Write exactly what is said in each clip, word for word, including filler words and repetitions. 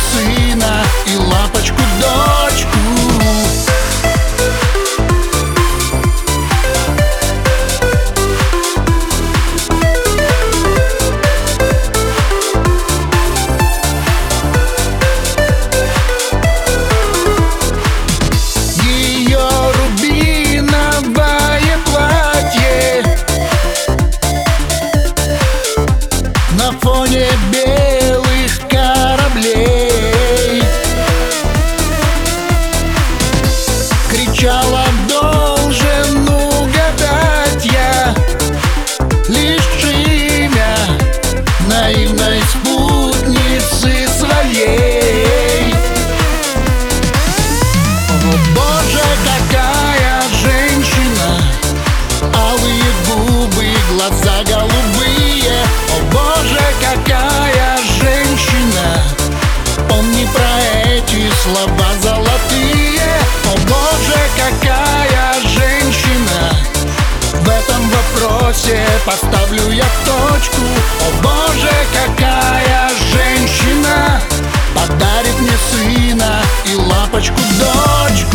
сына и лапочку дочку. На фоне белых кораблей кричала: должен угадать я лишь имя наивной спутницы своей. О Боже, какая женщина! Алые губы, глаза голубые. О Боже, какая женщина! Помни про эти слова золотые. О Боже, какая женщина! В этом вопросе поставлю я точку. О Боже, какая женщина! Подарит мне сына и лапочку дочку.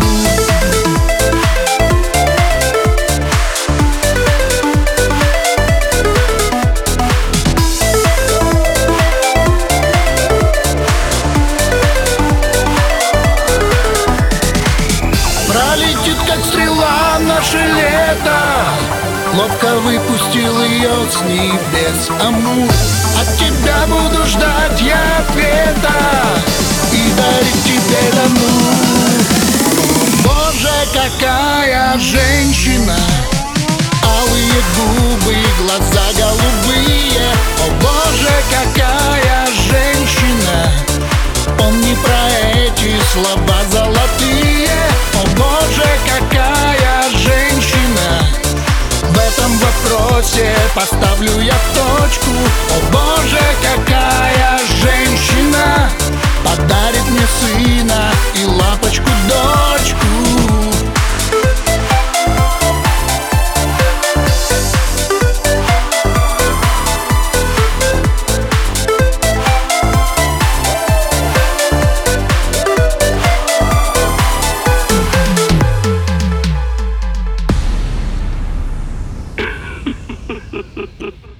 Пролетит, как стрела, наше лето. Ловко выпустил ее с небес Амур. От тебя буду ждать я ответа и дарить тебе дамур. Боже, какая женщина! Алые губы, глаза голубые. О Боже, какая женщина! Помни про эти слова золотые. О Боже, какая женщина! В этом вопросе поставлю я точку. О Боже, какая женщина! Подарит мне сына и лапочку дочку. Ha ha ha ha.